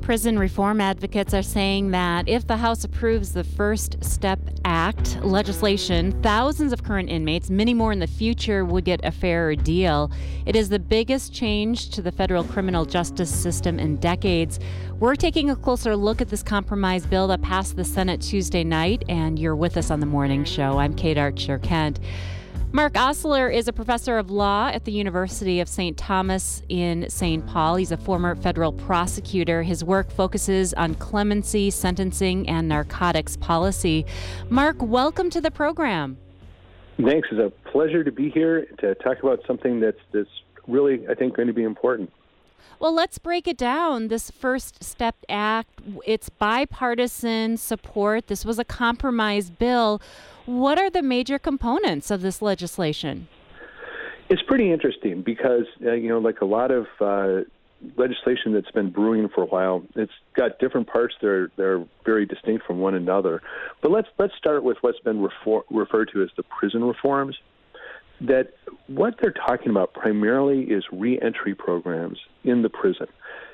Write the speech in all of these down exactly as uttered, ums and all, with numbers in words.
Prison reform advocates are saying that if the House approves the First Step Act legislation, thousands of current inmates, many more in the future, would get a fairer deal. It is the biggest change to the federal criminal justice system in decades. We're taking a closer look at this compromise bill that passed the Senate Tuesday night, and you're with us on the morning show. I'm Kate Archer-Kent. Mark Osler is a professor of law at the University of Saint Thomas in Saint Paul. He's a former federal prosecutor. His work focuses on clemency, sentencing, and narcotics policy. Mark, welcome to the program. Thanks. It's a pleasure to be here to talk about something that's, that's really, I think, going to be important. Well, let's break it down. This First Step Act, it's bipartisan support. This was a compromise bill. What are the major components of this legislation? It's pretty interesting because, uh, you know, like a lot of uh, legislation that's been brewing for a while, it's got different parts that are, that are very distinct from one another. But let's let's start with what's been refor- referred to as the prison reforms. That what they're talking about primarily is reentry programs in the prison.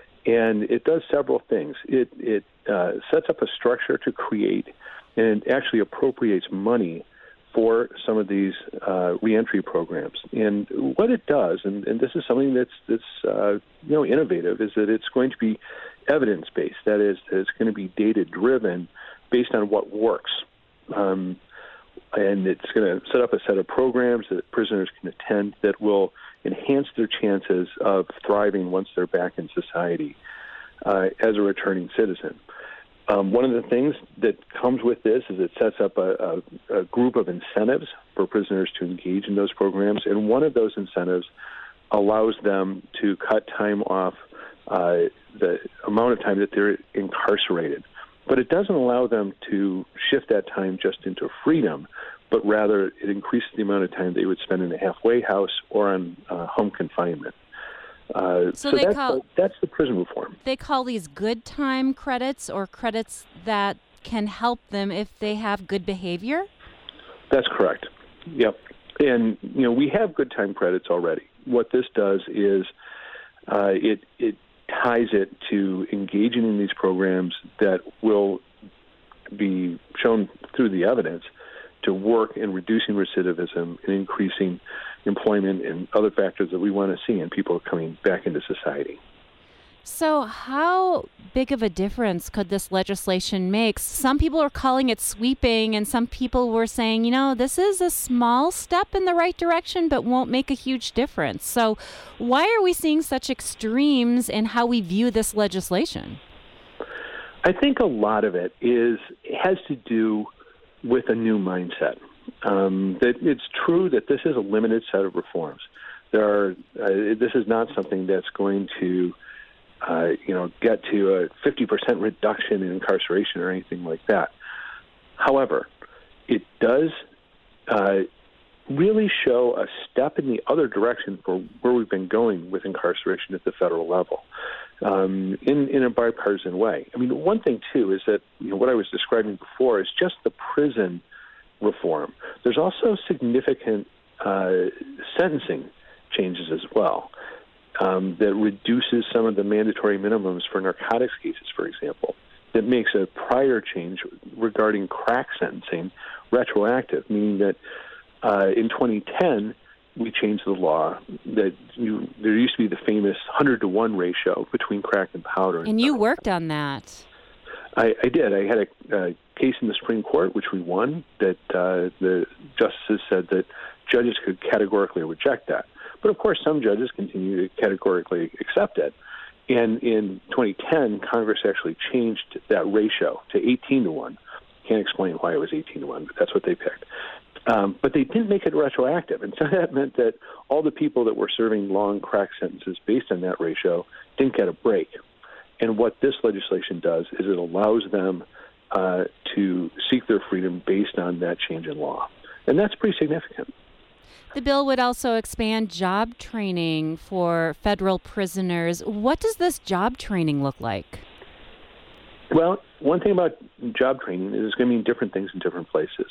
And it does several things. It, it uh, sets up a structure to create and actually appropriates money for some of these uh, reentry programs. And what it does, and, and this is something that's, that's uh, you know, innovative, is that it's going to be evidence-based. That is, it's going to be data-driven based on what works. Um, and it's going to set up a set of programs that prisoners can attend that will enhance their chances of thriving once they're back in society uh, as a returning citizen. Um, one of the things that comes with this is it sets up a, a, a group of incentives for prisoners to engage in those programs, and one of those incentives allows them to cut time off uh, the amount of time that they're incarcerated. But it doesn't allow them to shift that time just into freedom, but rather it increases the amount of time they would spend in a halfway house or on uh, home confinement. Uh, so so they that's, call, the, that's the prison reform. They call these good time credits, or credits that can help them if they have good behavior? That's correct. Yep. And, you know, we have good time credits already. What this does is uh, it it ties it to engaging in these programs that will be shown through the evidence to work in reducing recidivism and increasing employment and other factors that we want to see in people coming back into society. So how big of a difference could this legislation make? Some people are calling it sweeping, and some people were saying, you know, this is a small step in the right direction, but won't make a huge difference. So why are we seeing such extremes in how we view this legislation? I think a lot of it is has to do with a new mindset. Um, that it's true that this is a limited set of reforms. There are. Uh, this is not something that's going to, uh, you know, get to a fifty percent reduction in incarceration or anything like that. However, it does uh, really show a step in the other direction for where we've been going with incarceration at the federal level, um, in in a bipartisan way. I mean, one thing too is that, you know, what I was describing before is just the prison reform. There's also significant uh, sentencing changes as well um, that reduces some of the mandatory minimums for narcotics cases, for example, that makes a prior change regarding crack sentencing retroactive, meaning that uh, in twenty ten, we changed the law that you, there used to be the famous one hundred to one ratio between crack and powder. And you worked on that. I, I did. I had a, a case in the Supreme Court, which we won, that uh, the justices said that judges could categorically reject that. But, of course, some judges continue to categorically accept it. And in twenty ten, Congress actually changed that ratio to eighteen to one. Can't explain why it was eighteen to one, but that's what they picked. Um, but they didn't make it retroactive. And so that meant that all the people that were serving long crack sentences based on that ratio didn't get a break. And what this legislation does is it allows them uh, to seek their freedom based on that change in law. And that's pretty significant. The bill would also expand job training for federal prisoners. What does this job training look like? Well, one thing about job training is it's going to mean different things in different places.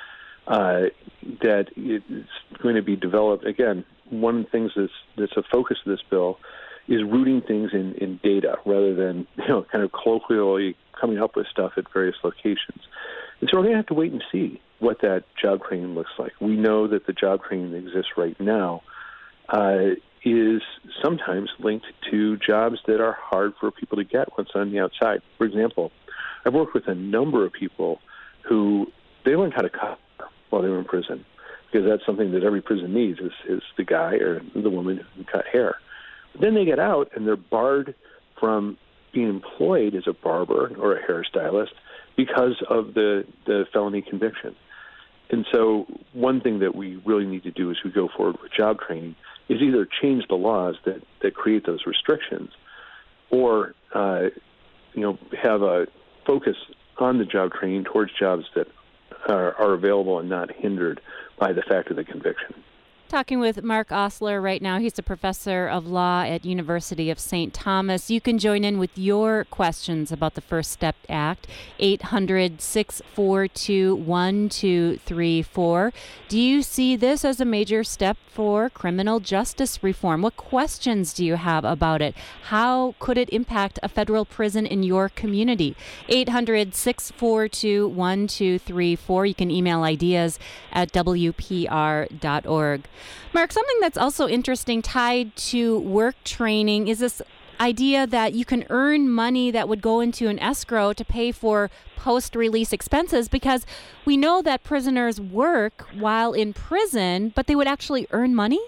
Uh, that it's going to be developed, again, one of the things that's, that's a focus of this bill is rooting things in, in data rather than, you know, kind of colloquially coming up with stuff at various locations. And so we're going to have to wait and see what that job training looks like. We know that the job training that exists right now uh, is sometimes linked to jobs that are hard for people to get once on the outside. For example, I've worked with a number of people who they learned how to cut while they were in prison, because that's something that every prison needs is, is the guy or the woman who can cut hair. But then they get out and they're barred from being employed as a barber or a hairstylist because of the, the felony conviction. And so one thing that we really need to do as we go forward with job training is either change the laws that, that create those restrictions or, uh, you know, have a focus on the job training towards jobs that are, are available and not hindered by the fact of the conviction. Talking with Mark Osler right now. He's a professor of law at University of Saint Thomas. You can join in with your questions about the First Step Act, eight hundred, six four two, one two three four. Do you see this as a major step for criminal justice reform? What questions do you have about it? How could it impact a federal prison in your community? eight hundred, six four two, one two three four. You can email ideas at w p r dot org. Mark, something that's also interesting tied to work training is this idea that you can earn money that would go into an escrow to pay for post-release expenses, because we know that prisoners work while in prison, but they would actually earn money?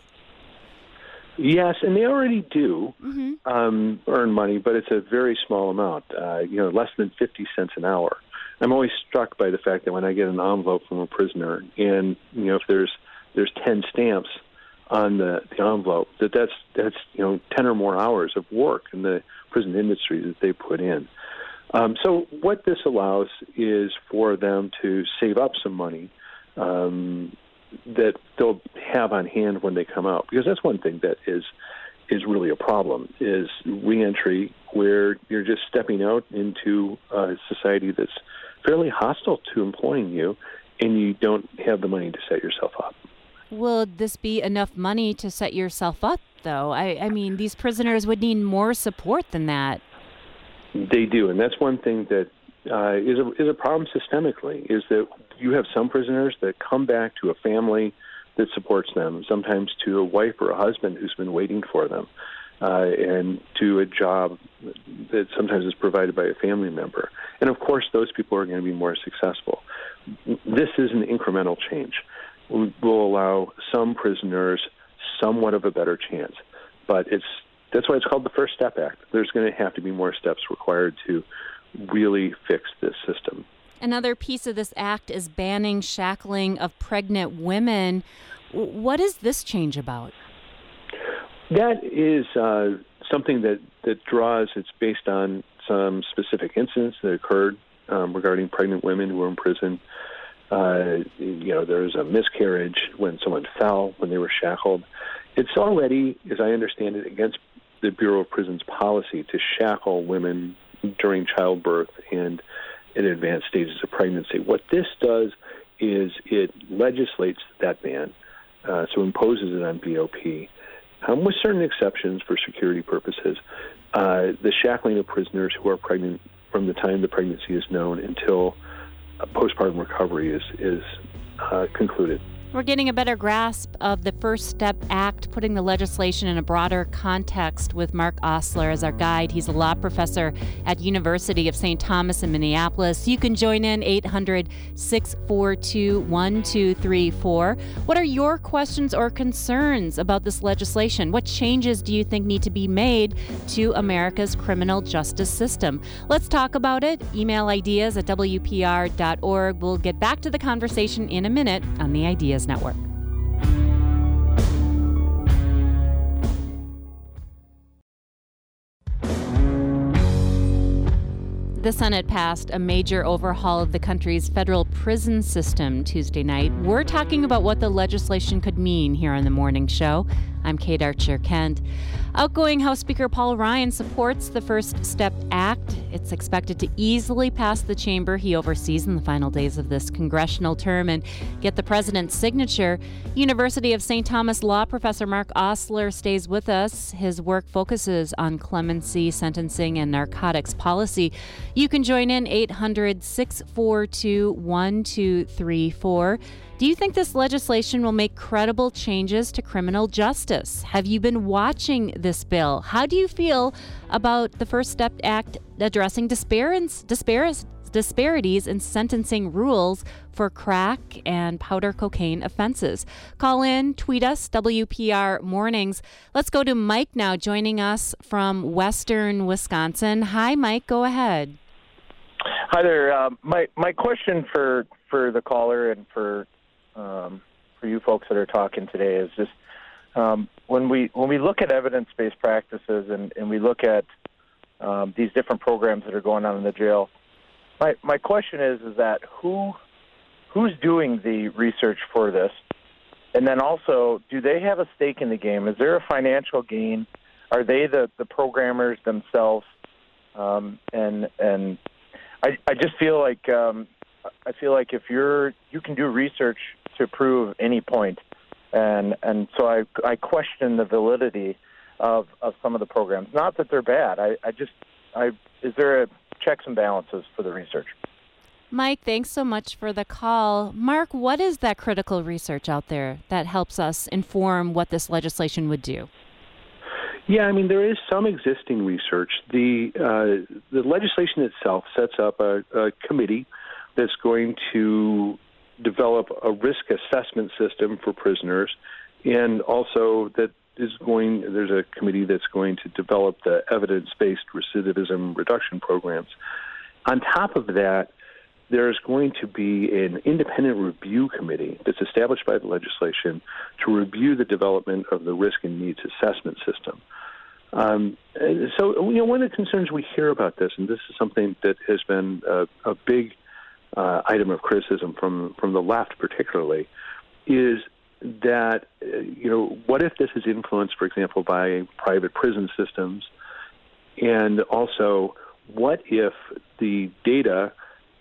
Yes, and they already do mm-hmm. um, earn money, but it's a very small amount, uh, you know, less than fifty cents an hour. I'm always struck by the fact that when I get an envelope from a prisoner and, you know, if there's there's ten stamps on the, the envelope, that that's, that's, you know, ten or more hours of work in the prison industry that they put in. Um, so what this allows is for them to save up some money um, that they'll have on hand when they come out. Because that's one thing that is is really a problem, is reentry, where you're just stepping out into a society that's fairly hostile to employing you, and you don't have the money to set yourself up. Will this be enough money to set yourself up, though? I, I mean, these prisoners would need more support than that. They do, and that's one thing that uh, is a is a problem systemically, is that you have some prisoners that come back to a family that supports them, sometimes to a wife or a husband who's been waiting for them, uh, and to a job that sometimes is provided by a family member. And, of course, those people are going to be more successful. This is an incremental change. We will allow some prisoners somewhat of a better chance, but it's that's why it's called the First Step Act. There's going to have to be more steps required to really fix this system. Another piece of this act is banning shackling of pregnant women. What is this change about? That is uh, something that, that draws, it's based on some specific incidents that occurred um, regarding pregnant women who were in prison. Uh, you know, there was a miscarriage when someone fell, when they were shackled. It's already, as I understand it, against the Bureau of Prisons policy to shackle women during childbirth and in advanced stages of pregnancy. What this does is it legislates that ban, uh, so imposes it on B O P, um, with certain exceptions for security purposes. Uh, the shackling of prisoners who are pregnant from the time the pregnancy is known until postpartum recovery is, is uh, concluded. We're getting a better grasp of the First Step Act, putting the legislation in a broader context with Mark Osler as our guide. He's a law professor at University of Saint Thomas in Minneapolis. You can join in eight hundred, six four two, one two three four. What are your questions or concerns about this legislation? What changes do you think need to be made to America's criminal justice system? Let's talk about it. Email ideas at w p r dot org. We'll get back to the conversation in a minute on the Ideas Network. The Senate passed a major overhaul of the country's federal prison system Tuesday night. We're talking about what the legislation could mean here on the morning show. I'm Kate Archer-Kent. Outgoing House Speaker Paul Ryan supports the First Step Act. It's expected to easily pass the chamber he oversees in the final days of this congressional term and get the president's signature. University of Saint Thomas Law Professor Mark Osler stays with us. His work focuses on clemency, sentencing, and narcotics policy. You can join in eight hundred, six four two, one two three four. Do you think this legislation will make credible changes to criminal justice? Have you been watching this bill? How do you feel about the First Step Act addressing disparans, disparis, disparities in sentencing rules for crack and powder cocaine offenses? Call in, tweet us, W P R Mornings. Let's go to Mike now, joining us from Western Wisconsin. Hi, Mike. Go ahead. Hi there. Uh, my my question for, for the caller and for Um, for you folks that are talking today is just um, when we when we look at evidence-based practices and, and we look at um, these different programs that are going on in the jail, my my question is is that who who's doing the research for this, and then also do they have a stake in the game? Is there a financial gain? Are they the, the programmers themselves? Um, and and I I just feel like um, I feel like if you're you can do research to prove any point, and and so I I question the validity of, of some of the programs. Not that they're bad. I, I just I is there a checks and balances for the research? Mike, thanks so much for the call. Mark, what is that critical research out there that helps us inform what this legislation would do? Yeah, I mean, there is some existing research. The uh, the legislation itself sets up a, a committee that's going to develop a risk assessment system for prisoners, and also that is going, there's a committee that's going to develop the evidence-based recidivism reduction programs. On top of that, there's going to be an independent review committee that's established by the legislation to review the development of the risk and needs assessment system. Um, so, you know, one of the concerns we hear about this, and this is something that has been a, a big Uh, item of criticism from, from the left particularly, is that, uh, you know, what if this is influenced, for example, by private prison systems? And also, what if the data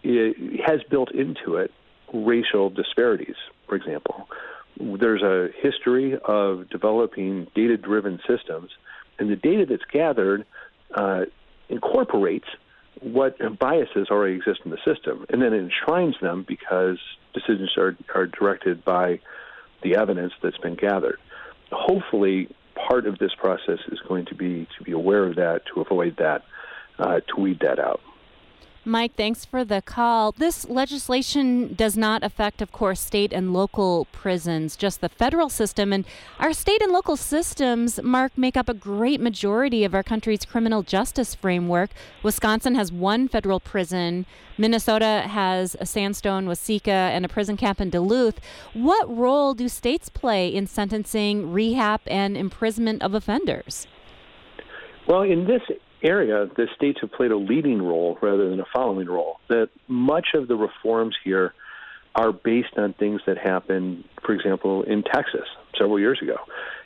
has built into it racial disparities, for example? There's a history of developing data-driven systems, and the data that's gathered uh, incorporates what biases already exist in the system, and then it enshrines them because decisions are, are directed by the evidence that's been gathered. Hopefully, part of this process is going to be to be aware of that, to avoid that, uh, to weed that out. Mike, thanks for the call. This legislation does not affect, of course, state and local prisons, just the federal system. And our state and local systems, Mark, make up a great majority of our country's criminal justice framework. Wisconsin has one federal prison. Minnesota has a Sandstone, Waseca, and a prison camp in Duluth. What role do states play in sentencing, rehab, and imprisonment of offenders? Well, in this area, the states have played a leading role rather than a following role. That much of the reforms here are based on things that happened, for example, in Texas several years ago.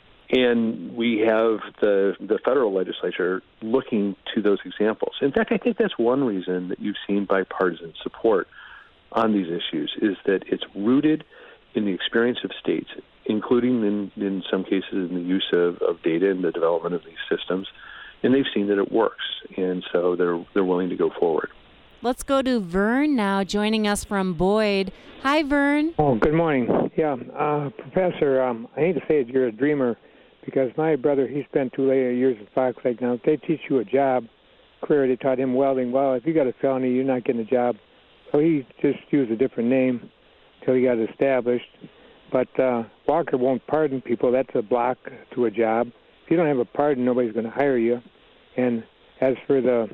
And we have the the federal legislature looking to those examples. In fact, I think that's one reason that you've seen bipartisan support on these issues, is that it's rooted in the experience of states, including in, in some cases in the use of, of data and the development of these systems. And they've seen that it works, and so they're they're willing to go forward. Let's go to Vern now, joining us from Boyd. Hi, Vern. Oh, good morning. Yeah, uh, Professor, um, I hate to say it, you're a dreamer, because my brother, he spent two years at Fox Lake. Now, if they teach you a job career, they taught him welding. Well, if you got a felony, you're not getting a job. So he just used a different name until he got established. But uh, Walker won't pardon people. That's a block to a job. If you don't have a pardon, nobody's going to hire you. And as for the,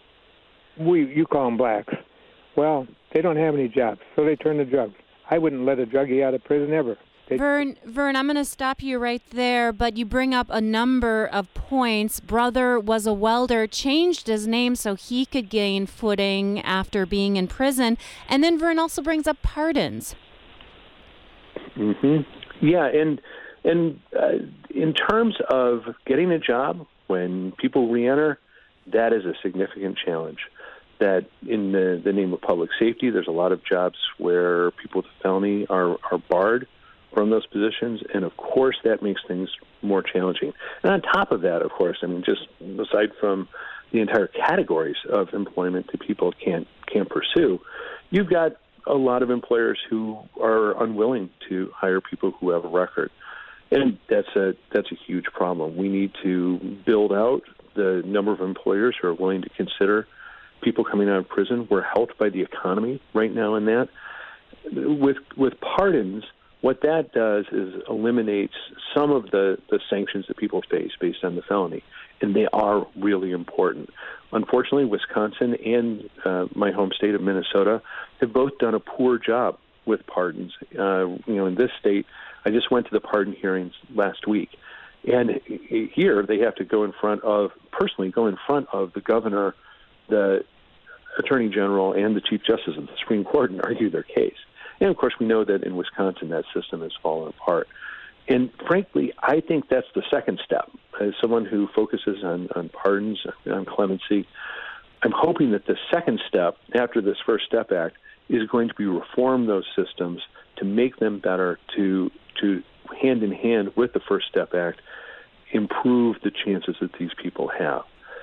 we you call them blacks, well, they don't have any jobs, so they turn to drugs. I wouldn't let a druggie out of prison ever. They, Vern, Vern, I'm going to stop you right there, but you bring up a number of points. Brother was a welder, changed his name so he could gain footing after being in prison. And then Vern also brings up pardons. Mm-hmm. Yeah, and And uh, in terms of getting a job when people reenter, that is a significant challenge. That in the, the name of public safety, there's a lot of jobs where people with a felony are, are barred from those positions, and of course that makes things more challenging. And on top of that, of course, I mean, just aside from the entire categories of employment that people can't can't pursue, you've got a lot of employers who are unwilling to hire people who have a record, and that's a that's a huge problem. We need to build out the number of employers who are willing to consider people coming out of prison. We're helped by the economy right now in that. With with pardons, what that does is eliminates some of the, the sanctions that people face based on the felony, and they are really important. Unfortunately, Wisconsin and uh, my home state of Minnesota have both done a poor job with pardons. Uh, you know, in this state, I just went to the pardon hearings last week, and here they have to go in front of, personally go in front of the governor, the attorney general, and the chief justice of the Supreme Court and argue their case. And, of course, we know that in Wisconsin that system has fallen apart. And, frankly, I think that's the second step. As someone who focuses on, on pardons, on clemency, I'm hoping that the second step after this First Step Act is going to be reform those systems to make them better, to, to hand in hand with the First Step Act, improve the chances that these people have.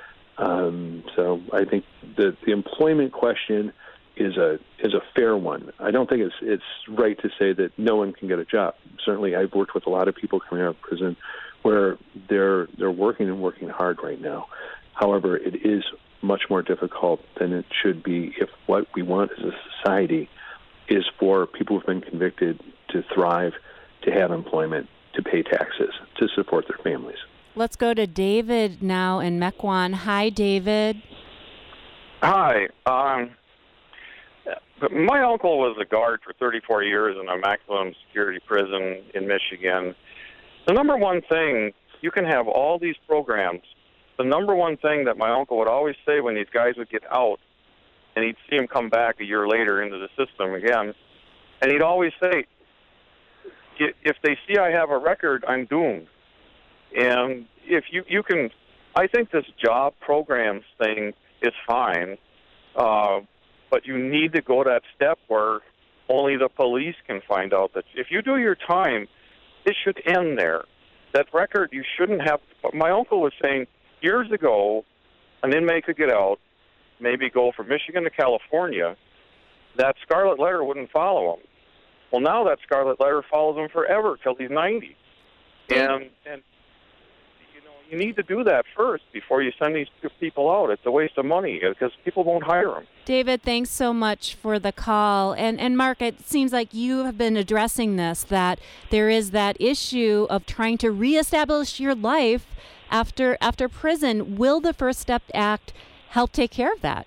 Um, so I think the, the employment question is a is a fair one. I don't think it's it's right to say that no one can get a job. Certainly, I've worked with a lot of people coming out of prison where they're they're working and working hard right now. However, it is much more difficult than it should be if what we want as a society is for people who've been convicted to thrive, to have employment, to pay taxes, to support their families. Let's go to David now in Mequon. Hi, David. Hi. Um, my uncle was a guard for thirty-four years in a maximum security prison in Michigan. The number one thing, you can have all these programs. The number one thing that my uncle would always say when these guys would get out, and he'd see them come back a year later into the system again, and he'd always say, if they see I have a record, I'm doomed. And if you, you can, I think this job programs thing is fine, uh, but you need to go that step where only the police can find out that if you do your time, it should end there. That record, you shouldn't have. My uncle was saying years ago, an inmate could get out, maybe go from Michigan to California, that scarlet letter wouldn't follow him. Well, now that scarlet letter follows him forever till he's ninety. And, and you need to do that first before you send these people out. It's a waste of money because people won't hire them. David, thanks so much for the call. And and Mark, it seems like you have been addressing this, that there is that issue of trying to reestablish your life after after prison. Will the First Step Act help take care of that?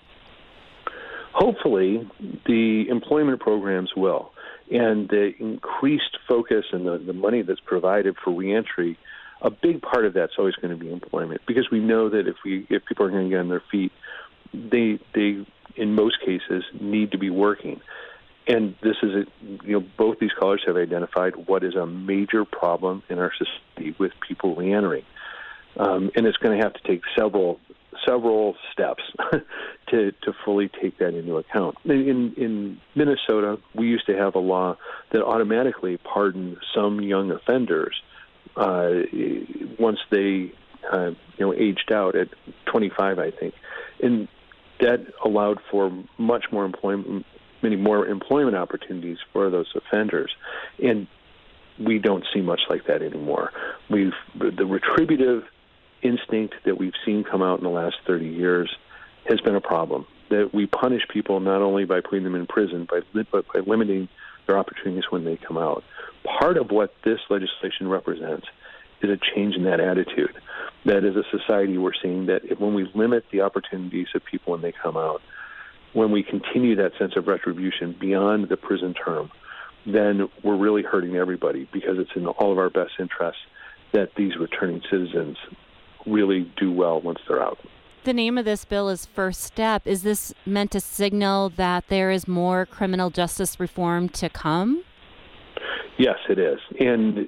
Hopefully, the employment programs will. And the increased focus and the, the money that's provided for reentry, a big part of that's always going to be employment, because we know that if we if people are going to get on their feet, they they in most cases need to be working. And this is a, you know, both these callers have identified what is a major problem in our society with people reentering, um, and it's going to have to take several several steps to to fully take that into account. In in Minnesota, we used to have a law that automatically pardoned some young offenders Uh, once they, uh, you know, aged out at twenty-five, I think, and that allowed for much more employment, many more employment opportunities for those offenders, and we don't see much like that anymore. We've the retributive instinct that we've seen come out in the last thirty years has been a problem. That we punish people not only by putting them in prison, but but by limiting their opportunities when they come out. Part of what this legislation represents is a change in that attitude. That as a society, we're seeing that if, when we limit the opportunities of people when they come out, when we continue that sense of retribution beyond the prison term, then we're really hurting everybody, because it's in all of our best interests that these returning citizens really do well once they're out. The name of this bill is First Step. Is this meant to signal that there is more criminal justice reform to come? Yes, it is. And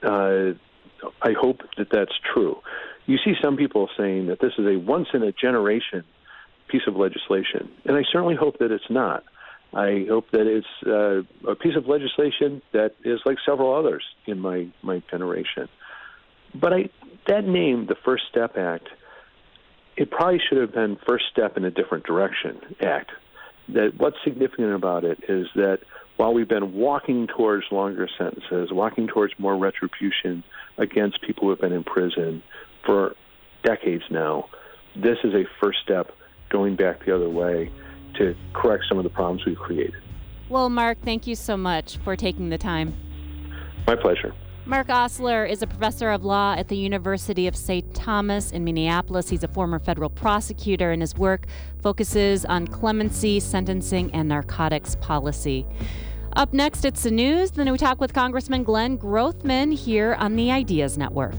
uh, I hope that that's true. You see some people saying that this is a once-in-a-generation piece of legislation, and I certainly hope that it's not. I hope that it's uh, a piece of legislation that is like several others in my, my generation. But I, that name, the First Step Act, it probably should have been First Step in a Different Direction Act. That what's significant about it is that while we've been walking towards longer sentences, walking towards more retribution against people who have been in prison for decades now, this is a first step going back the other way to correct some of the problems we've created. Well, Mark, thank you so much for taking the time. My pleasure. Mark Ostler is a professor of law at the University of Saint Thomas in Minneapolis. He's a former federal prosecutor, and his work focuses on clemency, sentencing, and narcotics policy. Up next, it's the news. Then we talk with Congressman Glenn Grothman here on the Ideas Network.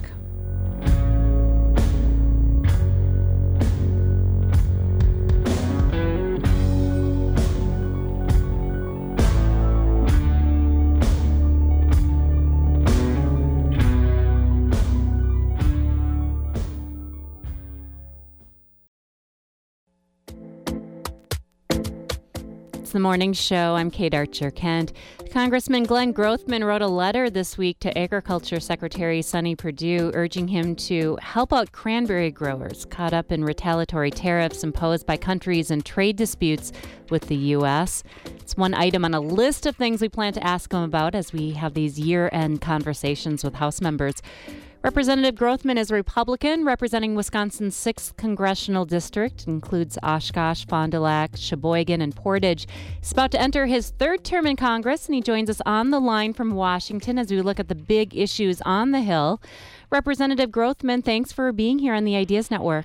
The Morning Show. I'm Kate Archer-Kent. Congressman Glenn Grothman wrote a letter this week to Agriculture Secretary Sonny Perdue urging him to help out cranberry growers caught up in retaliatory tariffs imposed by countries in trade disputes with the U S. It's one item on a list of things we plan to ask him about as we have these year-end conversations with House members. Representative Grothman is a Republican representing Wisconsin's sixth congressional district, includes Oshkosh, Fond du Lac, Sheboygan, and Portage. He's about to enter his third term in Congress, and he joins us on the line from Washington as we look at the big issues on the Hill. Representative Grothman, thanks for being here on the Ideas Network.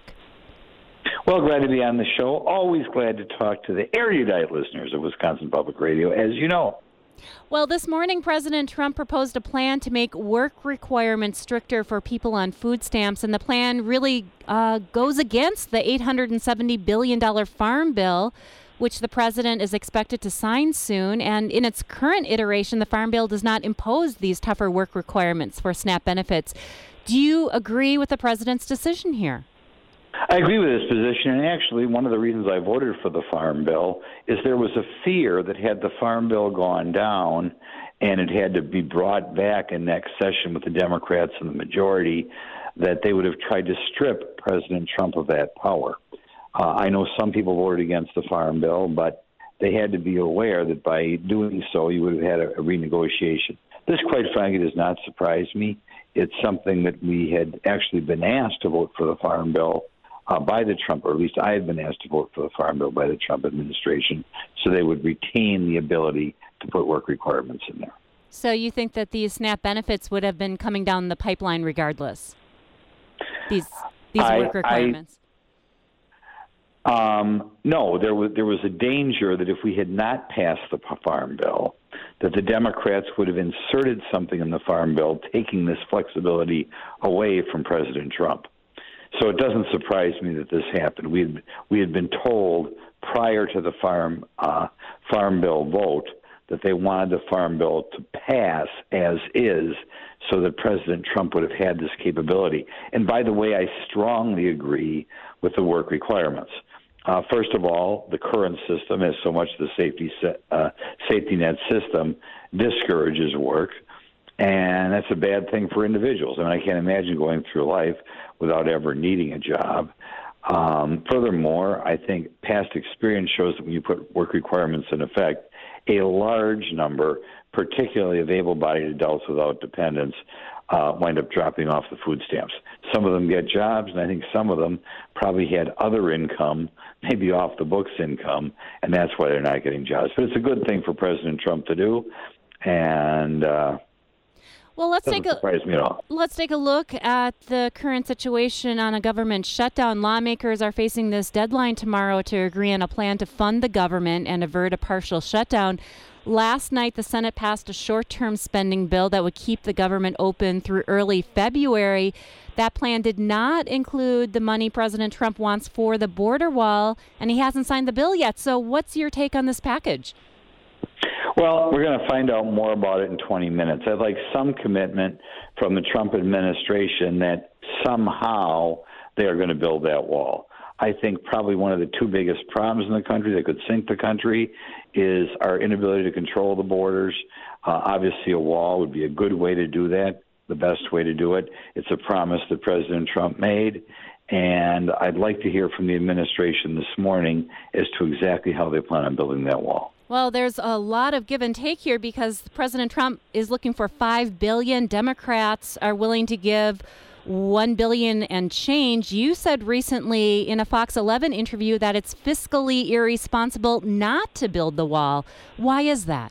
Well, glad to be on the show. Always glad to talk to the erudite listeners of Wisconsin Public Radio, as you know. Well, this morning, President Trump proposed a plan to make work requirements stricter for people on food stamps, and the plan really uh, goes against the eight hundred seventy billion dollars farm bill, which the president is expected to sign soon. And in its current iteration, the farm bill does not impose these tougher work requirements for SNAP benefits. Do you agree with the president's decision here? I agree with this position, and actually one of the reasons I voted for the Farm Bill is there was a fear that had the Farm Bill gone down and it had to be brought back in next session with the Democrats and the majority, that they would have tried to strip President Trump of that power. Uh, I know some people voted against the Farm Bill, but they had to be aware that by doing so, you would have had a, a renegotiation. This, quite frankly, does not surprise me. It's something that we had actually been asked to vote for the Farm Bill Uh, by the Trump, or at least I have been asked to vote for the Farm Bill by the Trump administration, so they would retain the ability to put work requirements in there. So you think that these SNAP benefits would have been coming down the pipeline regardless? These these I, work requirements? I, um, no, there was there was a danger that if we had not passed the Farm Bill, that the Democrats would have inserted something in the Farm Bill, taking this flexibility away from President Trump. So it doesn't surprise me that this happened. We had, we had been told prior to the farm uh, farm bill vote that they wanted the Farm Bill to pass as is so that President Trump would have had this capability. And by the way, I strongly agree with the work requirements. Uh, first of all, the current system, as so much the safety, set, uh, safety net system, discourages work. And that's a bad thing for individuals. I mean, I can't imagine going through life without ever needing a job. Um, furthermore, I think past experience shows that when you put work requirements in effect, a large number, particularly of able-bodied adults without dependents, uh, wind up dropping off the food stamps. Some of them get jobs, and I think some of them probably had other income, maybe off-the-books income, and that's why they're not getting jobs. But it's a good thing for President Trump to do, and uh, Well, let's take a surprise me at all. let's take a look at the current situation on a government shutdown. Lawmakers are facing this deadline tomorrow to agree on a plan to fund the government and avert a partial shutdown. Last night, the Senate passed a short-term spending bill that would keep the government open through early February. That plan did not include the money President Trump wants for the border wall, and he hasn't signed the bill yet. So what's your take on this package? Well, we're going to find out more about it in twenty minutes. I'd like some commitment from the Trump administration that somehow they are going to build that wall. I think probably one of the two biggest problems in the country that could sink the country is our inability to control the borders. Uh, obviously, a wall would be a good way to do that, the best way to do it. It's a promise that President Trump made, and I'd like to hear from the administration this morning as to exactly how they plan on building that wall. Well, there's a lot of give and take here because President Trump is looking for five billion dollars. Democrats are willing to give one billion dollars and change. You said recently in a Fox eleven interview that it's fiscally irresponsible not to build the wall. Why is that?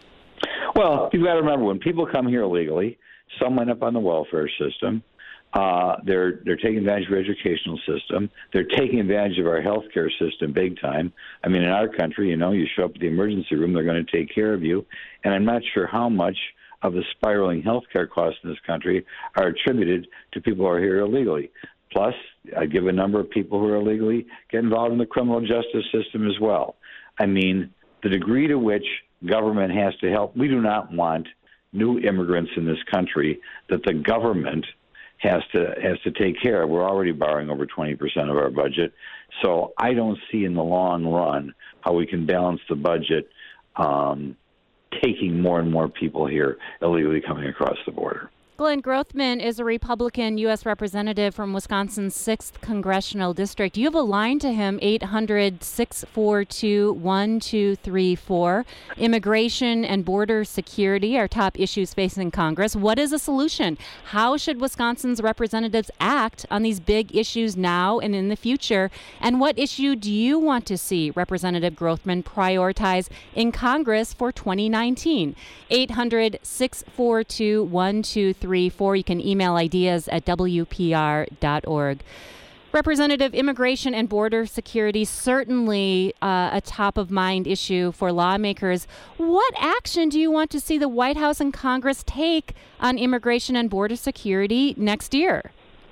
Well, you've got to remember, when people come here illegally, some end up on the welfare system. Uh, they're they're taking advantage of our educational system. They're taking advantage of our healthcare system big time. I mean, in our country, you know, you show up at the emergency room, they're going to take care of you. And I'm not sure how much of the spiraling healthcare costs in this country are attributed to people who are here illegally. Plus, I give a number of people who are illegally get involved in the criminal justice system as well. I mean, the degree to which government has to help, we do not want new immigrants in this country that the government has to has to take care of. We're already borrowing over twenty percent of our budget. So I don't see in the long run how we can balance the budget um, taking more and more people here illegally coming across the border. Glenn Grothman is a Republican U S representative from Wisconsin's sixth Congressional District. You have a line to him, eight hundred, six four two, one two three four. Immigration and border security are top issues facing Congress. What is a solution? How should Wisconsin's representatives act on these big issues now and in the future? And what issue do you want to see Representative Grothman prioritize in Congress for twenty nineteen? eight hundred, six four two, one two three four. You can email ideas at W P R dot org. Representative, immigration and border security, certainly uh, a top-of-mind issue for lawmakers. What action do you want to see the White House and Congress take on immigration and border security next year?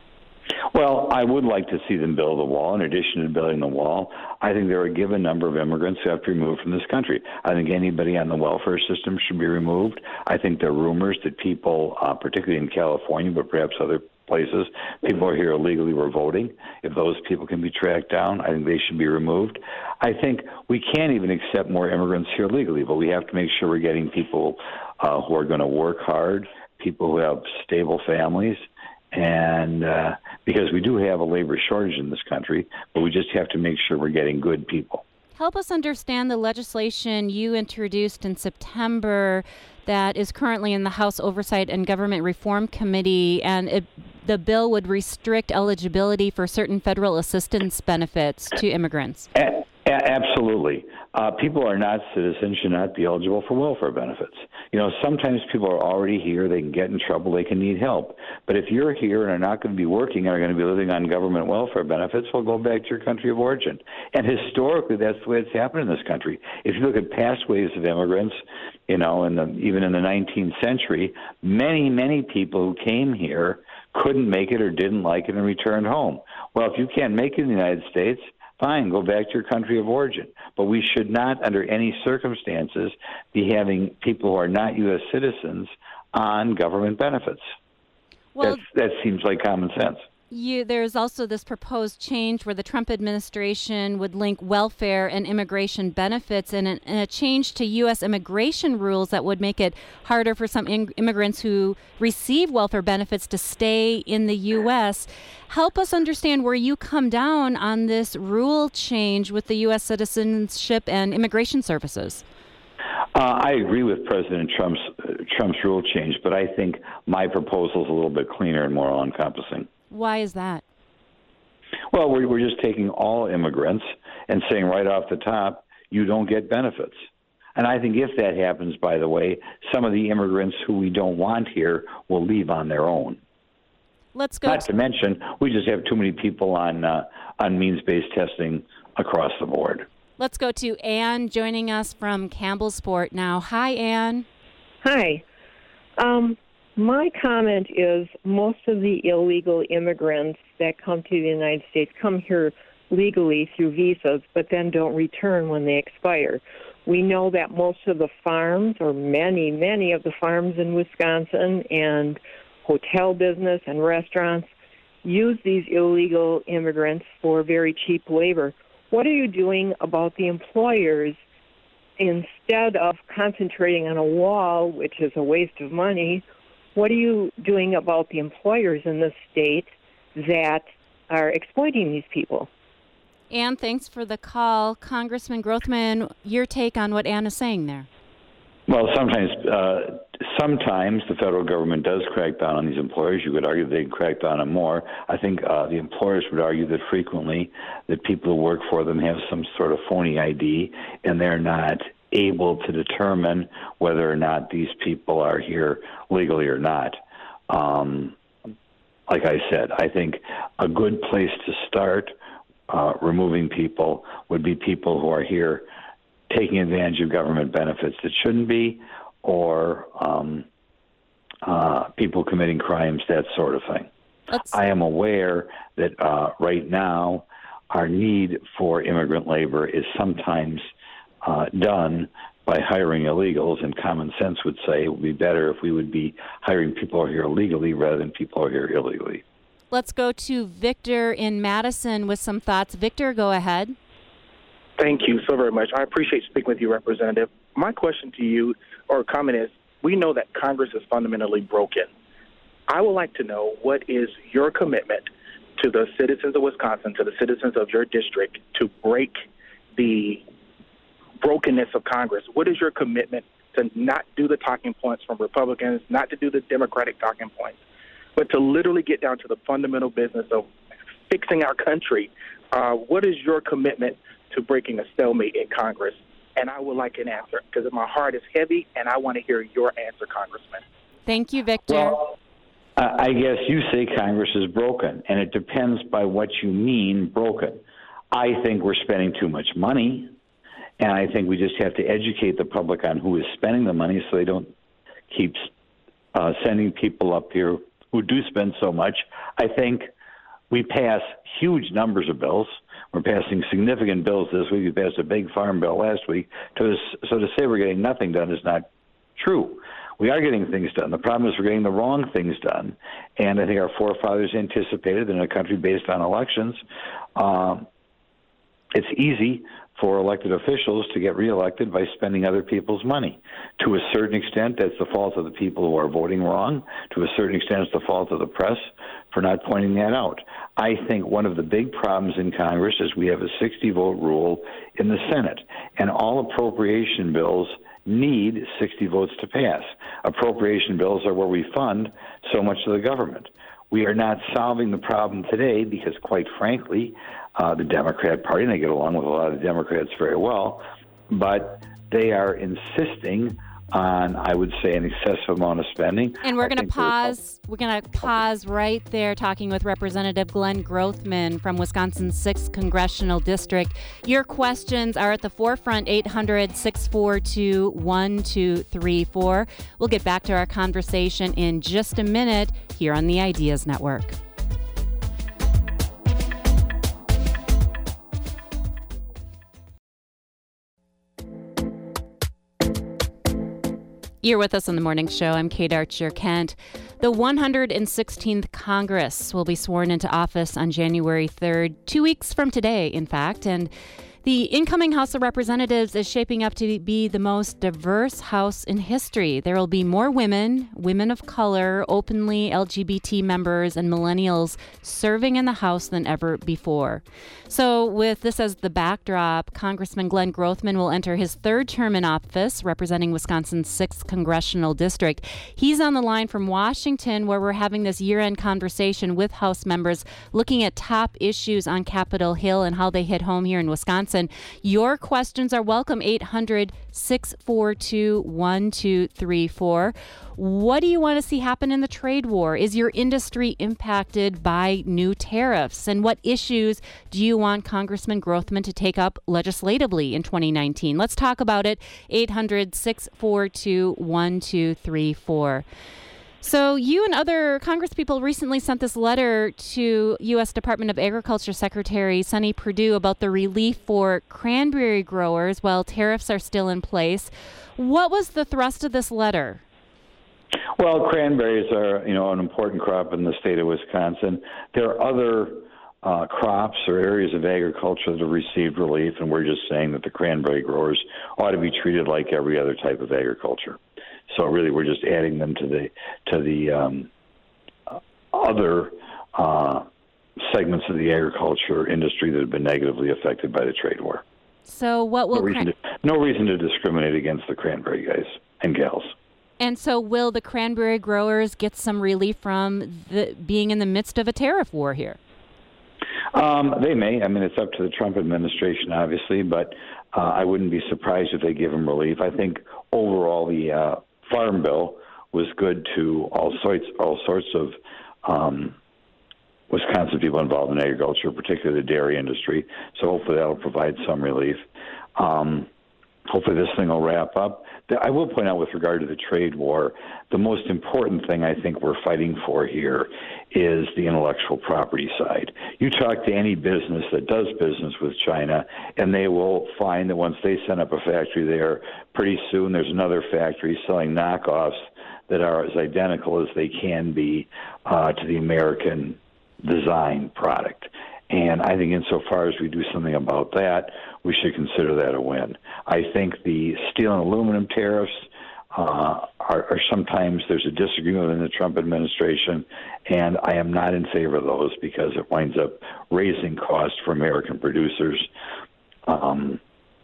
Well, I would like to see them build a wall. In addition to building the wall, I think there are a given number of immigrants who have to be removed from this country. I think anybody on the welfare system should be removed. I think there are rumors that people, uh, particularly in California, but perhaps other places, people are here illegally were voting. If those people can be tracked down, I think they should be removed. I think we can't even accept more immigrants here legally, but we have to make sure we're getting people uh, who are going to work hard, people who have stable families, and uh, because we do have a labor shortage in this country, but we just have to make sure we're getting good people. Help us understand the legislation you introduced in September that is currently in the House Oversight and Government Reform Committee, and it, the bill would restrict eligibility for certain federal assistance benefits to immigrants. A- a- absolutely. Uh, people who are not citizens should not be eligible for welfare benefits. You know, sometimes people are already here, they can get in trouble, they can need help. But if you're here and are not going to be working and are going to be living on government welfare benefits, well, go back to your country of origin. And historically, that's the way it's happened in this country. If you look at past waves of immigrants, you know, in the, even in the nineteenth century, many, many people who came here couldn't make it or didn't like it and returned home. Well, if you can't make it in the United States, fine, go back to your country of origin. But we should not, under any circumstances, be having people who are not U S citizens on government benefits. Well, That's, that seems like common sense. You, there's also this proposed change where the Trump administration would link welfare and immigration benefits, and, an, and a change to U S immigration rules that would make it harder for some in, immigrants who receive welfare benefits to stay in the U S. Help us understand where you come down on this rule change with the U S Citizenship and Immigration Services. Uh, I agree with President Trump's uh, Trump's rule change, but I think my proposal is a little bit cleaner and more all-encompassing. Why is that? Well, we're, we're just taking all immigrants and saying right off the top, you don't get benefits. And I think if that happens, by the way, some of the immigrants who we don't want here will leave on their own. Let's go. Not to mention, we just have too many people on uh, on means-based testing across the board. Let's go to Ann joining us from Campbellsport now. Hi, Ann. Hi. Um, my comment is most of the illegal immigrants that come to the United States come here legally through visas, but then don't return when they expire. We know that most of the farms, or many, many of the farms in Wisconsin and hotel business and restaurants use these illegal immigrants for very cheap labor. What are you doing about the employers? Instead of concentrating on a wall, which is a waste of money, what are you doing about the employers in the state that are exploiting these people? Ann, thanks for the call. Congressman Grothman, your take on what Ann is saying there. Well, sometimes uh, sometimes the federal government does crack down on these employers. You could argue they crack down on more. I think uh, the employers would argue that frequently that people who work for them have some sort of phony I D, and they're not able to determine whether or not these people are here legally or not. Um, like I said, I think a good place to start uh, removing people would be people who are here taking advantage of government benefits that shouldn't be, or um, uh, people committing crimes, that sort of thing. Let's... I am aware that uh, right now our need for immigrant labor is sometimes uh, done by hiring illegals, and common sense would say it would be better if we would be hiring people who are here legally rather than people who are here illegally. Let's go to Victor in Madison with some thoughts. Victor, go ahead. Thank you so very much. I appreciate speaking with you, Representative. My question to you, or comment, is we know that Congress is fundamentally broken. I would like to know what is your commitment to the citizens of Wisconsin, to the citizens of your district, to break the brokenness of Congress. What is your commitment to not do the talking points from Republicans, not to do the Democratic talking points, but to literally get down to the fundamental business of fixing our country? Uh, what is your commitment to breaking a stalemate in Congress? And I would like an answer, because my heart is heavy, and I want to hear your answer, Congressman. Thank you, Victor. Well, I guess you say Congress is broken, and it depends by what you mean broken. I think we're spending too much money, and I think we just have to educate the public on who is spending the money so they don't keep uh, sending people up here who do spend so much. I think we pass huge numbers of bills. We're passing significant bills this week. We passed a big farm bill last week. So to say we're getting nothing done is not true. We are getting things done. The problem is we're getting the wrong things done. And I think our forefathers anticipated that in a country based on elections, um, it's easy for elected officials to get reelected by spending other people's money. To a certain extent, that's the fault of the people who are voting wrong. To a certain extent, it's the fault of the press for not pointing that out. I think one of the big problems in Congress is we have a sixty-vote rule in the Senate, and all appropriation bills need sixty votes to pass. Appropriation bills are where we fund so much of the government. We are not solving the problem today because, quite frankly, uh, the Democrat Party, and I get along with a lot of the Democrats very well, but they are insisting on, I would say, an excessive amount of spending. And we're going to pause. We're going to pause right there talking with Representative Glenn Grothman from Wisconsin's sixth Congressional District. Your questions are at the forefront, eight hundred, six four two, one two three four. We'll get back to our conversation in just a minute here on the Ideas Network. You're with us on the morning show. I'm Kate Archer-Kent. The one hundred sixteenth Congress will be sworn into office on January third, two weeks from today, in fact. And the incoming House of Representatives is shaping up to be the most diverse House in history. There will be more women, women of color, openly L G B T members, and millennials serving in the House than ever before. So with this as the backdrop, Congressman Glenn Grothman will enter his third term in office, representing Wisconsin's sixth Congressional District. He's on the line from Washington, where we're having this year-end conversation with House members looking at top issues on Capitol Hill and how they hit home here in Wisconsin. Your questions are welcome, eight hundred, six four two, one two three four. What do you want to see happen in the trade war? Is your industry impacted by new tariffs? And what issues do you want Congressman Grothman to take up legislatively in twenty nineteen? Let's talk about it, eight hundred, six four two, one two three four. So you and other congresspeople recently sent this letter to U S Department of Agriculture Secretary Sonny Perdue about the relief for cranberry growers while tariffs are still in place. What was the thrust of this letter? Well, cranberries are, you know, an important crop in the state of Wisconsin. There are other uh, crops or areas of agriculture that have received relief, and we're just saying that the cranberry growers ought to be treated like every other type of agriculture. So really, we're just adding them to the to the um, other uh, segments of the agriculture industry that have been negatively affected by the trade war. So what will no reason, cran- to, no reason to discriminate against the cranberry guys and gals. And so will the cranberry growers get some relief from the, being in the midst of a tariff war here? Um, they may. I mean, it's up to the Trump administration, obviously, but uh, I wouldn't be surprised if they give them relief. I think overall the uh, Farm Bill was good to all sorts, all sorts of um, Wisconsin people involved in agriculture, particularly the dairy industry. So hopefully that'll provide some relief. Um, hopefully this thing will wrap up. I will point out with regard to the trade war, the most important thing I think we're fighting for here is the intellectual property side. You talk to any business that does business with China, and they will find that once they set up a factory there, pretty soon there's another factory selling knockoffs that are as identical as they can be uh, to the American design product. And I think insofar as we do something about that, we should consider that a win. I think the steel and aluminum tariffs uh, are, are sometimes there's a disagreement within the Trump administration, and I am not in favor of those because it winds up raising costs for American producers um,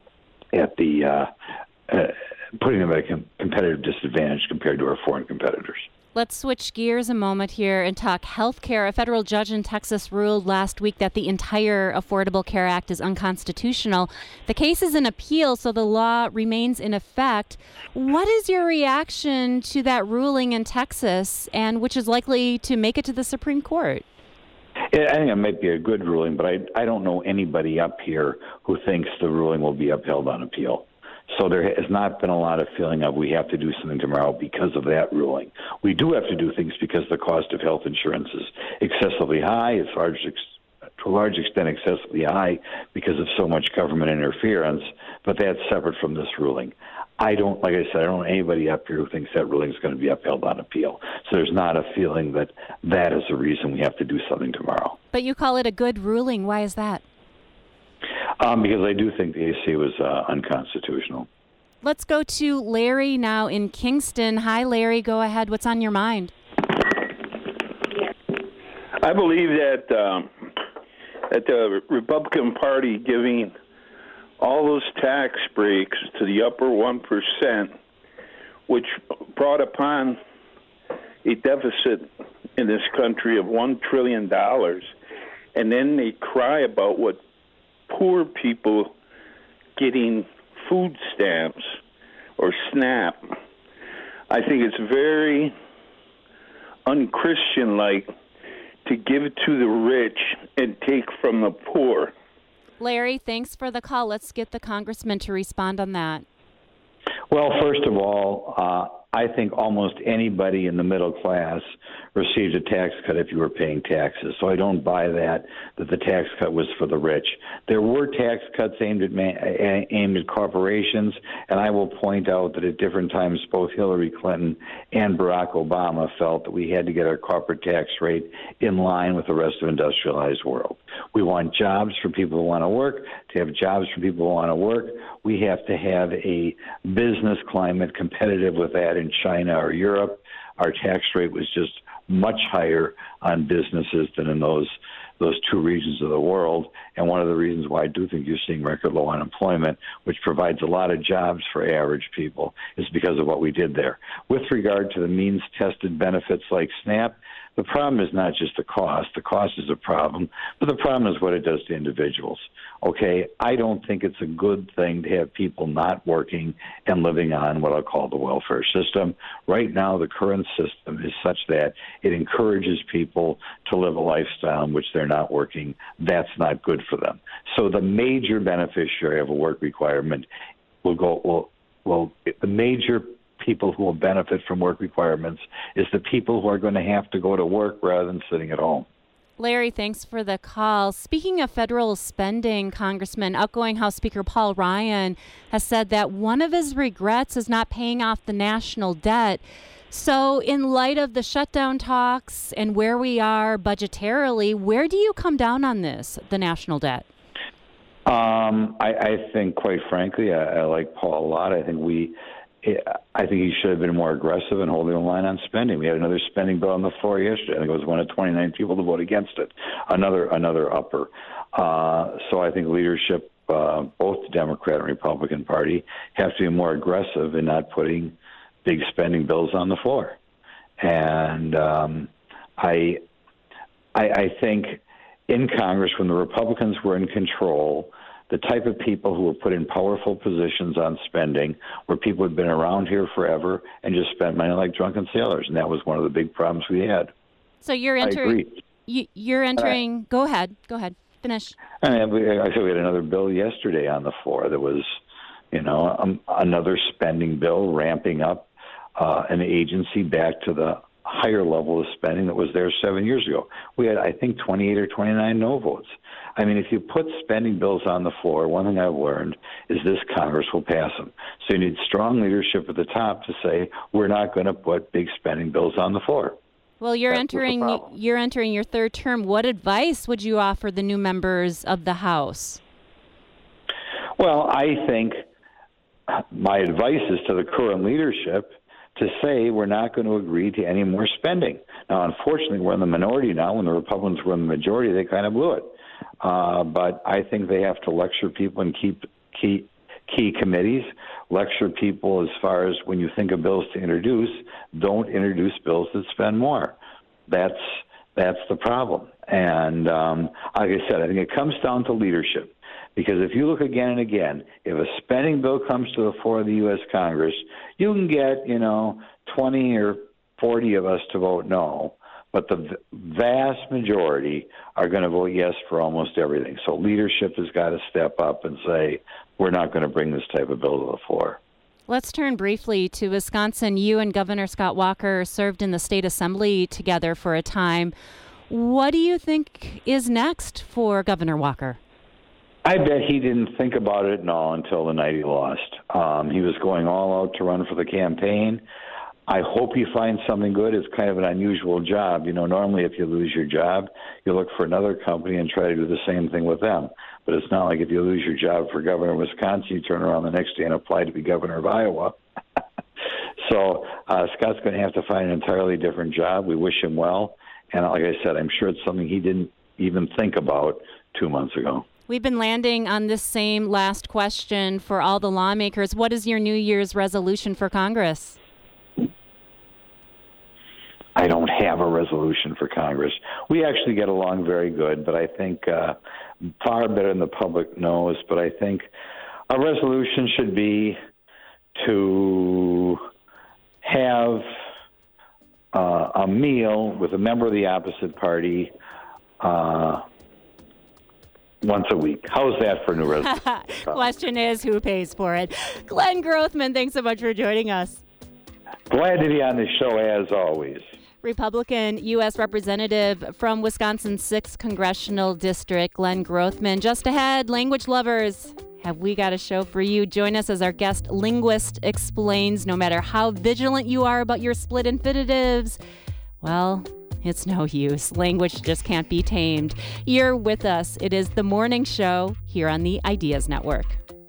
at the uh, uh, putting them at a com- competitive disadvantage compared to our foreign competitors. Let's switch gears a moment here and talk health care. A federal judge in Texas ruled last week that the entire Affordable Care Act is unconstitutional. The case is in appeal, so the law remains in effect. What is your reaction to that ruling in Texas, and which is likely to make it to the Supreme Court? I think it might be a good ruling, but I, I don't know anybody up here who thinks the ruling will be upheld on appeal. So there has not been a lot of feeling of we have to do something tomorrow because of that ruling. We do have to do things because the cost of health insurance is excessively high. It's large, to a large extent excessively high because of so much government interference, but that's separate from this ruling. I don't, like I said, I don't know anybody up here who thinks that ruling is going to be upheld on appeal. So there's not a feeling that that is a reason we have to do something tomorrow. But you call it a good ruling. Why is that? Um, because I do think the A C was uh, unconstitutional. Let's go to Larry now in Kingston. Hi, Larry. Go ahead. What's on your mind? I believe that um, that the Republican Party giving all those tax breaks to the upper one percent, which brought upon a deficit in this country of one trillion dollars, and then they cry about what poor people getting food stamps or SNAP. I think it's very unchristian-like to give it to the rich and take from the poor. Larry, thanks for the call. Let's get the congressman to respond on that. Well, first of all, uh, I think almost anybody in the middle class received a tax cut if you were paying taxes. So I don't buy that, that the tax cut was for the rich. There were tax cuts aimed at ma- aimed at corporations, and I will point out that at different times both Hillary Clinton and Barack Obama felt that we had to get our corporate tax rate in line with the rest of the industrialized world. We want jobs for people who want to work. To have jobs for people who want to work, we have to have a business climate competitive with that in China or Europe. Our tax rate was just much higher on businesses than in those those two regions of the world. And one of the reasons why I do think you're seeing record low unemployment, which provides a lot of jobs for average people, is because of what we did there. With regard to the means-tested benefits like SNAP, the problem is not just the cost. The cost is a problem, but the problem is what it does to individuals. Okay, I don't think it's a good thing to have people not working and living on what I'll call the welfare system. Right now, the current system is such that it encourages people to live a lifestyle in which they're not working. That's not good for them. So the major beneficiary of a work requirement will go, will, will the major people who will benefit from work requirements is the people who are going to have to go to work rather than sitting at home. Larry, thanks for the call. Speaking of federal spending, Congressman, outgoing House Speaker Paul Ryan has said that one of his regrets is not paying off the national debt. So in light of the shutdown talks and where we are budgetarily, where do you come down on this, the national debt? Um, I, I think, quite frankly, I, I like Paul a lot. I think we, I think he should have been more aggressive in holding the line on spending. We had another spending bill on the floor yesterday. I think it was one of twenty-nine people to vote against it. Another, another upper. Uh, so I think leadership, uh, both the Democrat and Republican Party, have to be more aggressive in not putting big spending bills on the floor. And um, I, I, I think in Congress, when the Republicans were in control, the type of people who were put in powerful positions on spending were people who had been around here forever and just spent money like drunken sailors, and that was one of the big problems we had. So you're entering. You, you're entering. Uh, go ahead. Go ahead. Finish. I mean, we, I said we had another bill yesterday on the floor that was, you know, um, another spending bill ramping up uh, an agency back to the higher level of spending that was there seven years ago. We had, I think, twenty-eight or twenty-nine no votes. I mean, if you put spending bills on the floor, one thing I've learned is this Congress will pass them. So you need strong leadership at the top to say, we're not going to put big spending bills on the floor. Well, you're That's entering you're entering your third term. What advice would you offer the new members of the House? Well, I think my advice is to the current leadership to say we're not going to agree to any more spending. Now, unfortunately, we're in the minority now. When the Republicans were in the majority, they kind of blew it. Uh, but I think they have to lecture people and keep key key committees, lecture people as far as when you think of bills to introduce, don't introduce bills that spend more. That's that's the problem. And um, like I said, I think it comes down to leadership. Because if you look again and again, if a spending bill comes to the floor of the U S Congress, you can get, you know, twenty or forty of us to vote no. But the vast majority are going to vote yes for almost everything. So leadership has got to step up and say, we're not going to bring this type of bill to the floor. Let's turn briefly to Wisconsin. You and Governor Scott Walker served in the state assembly together for a time. What do you think is next for Governor Walker? I bet he didn't think about it at all until the night he lost. Um, he was going all out to run for the campaign. I hope he finds something good. It's kind of an unusual job. You know, normally if you lose your job, you look for another company and try to do the same thing with them. But it's not like if you lose your job for governor of Wisconsin, you turn around the next day and apply to be governor of Iowa. so uh, Scott's going to have to find an entirely different job. We wish him well. And like I said, I'm sure it's something he didn't even think about two months ago. We've been landing on this same last question for all the lawmakers. What is your New Year's resolution for Congress? I don't have a resolution for Congress. We actually get along very good, but I think uh, far better than the public knows. But I think a resolution should be to have uh, a meal with a member of the opposite party uh, once a week. How's that for a new resolution? Question is, who pays for it? Glenn Grothman, thanks so much for joining us. Glad to be on the show, as always. Republican U S Representative from Wisconsin's sixth Congressional District, Glenn Grothman. Just ahead, language lovers, have we got a show for you? Join us as our guest linguist explains, no matter how vigilant you are about your split infinitives, well, it's no use. Language just can't be tamed. You're with us. It is The Morning Show here on the Ideas Network.